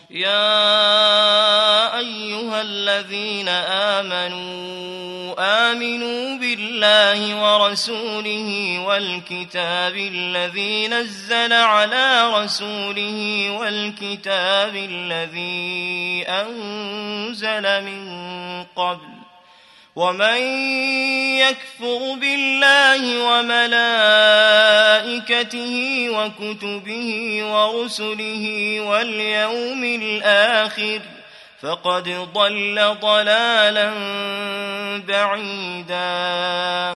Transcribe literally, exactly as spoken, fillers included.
يا أيها الذين آمنوا آمنوا بالله ورسوله والكتاب الذي نزل على رسوله والكتاب الذي أنزل من قبل ومن يكفر بالله وملائكته وكتبه ورسله واليوم الآخر فقد ضل ضلالا بعيدا.